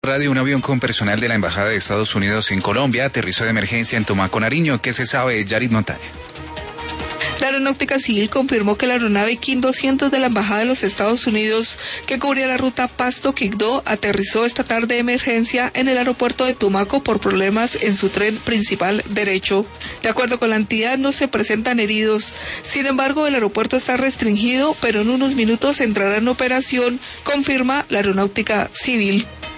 Radio, un avión con personal de la Embajada de Estados Unidos en Colombia aterrizó de emergencia en Tumaco, Nariño. ¿Qué se sabe? Yarit Montaña. La Aeronáutica Civil confirmó que la aeronave King 200 de la Embajada de los Estados Unidos, que cubría la ruta Pasto-Quibdó, aterrizó esta tarde de emergencia en el aeropuerto de Tumaco por problemas en su tren principal derecho. De acuerdo con la entidad, no se presentan heridos. Sin embargo, el aeropuerto está restringido, pero en unos minutos entrará en operación, confirma la Aeronáutica Civil.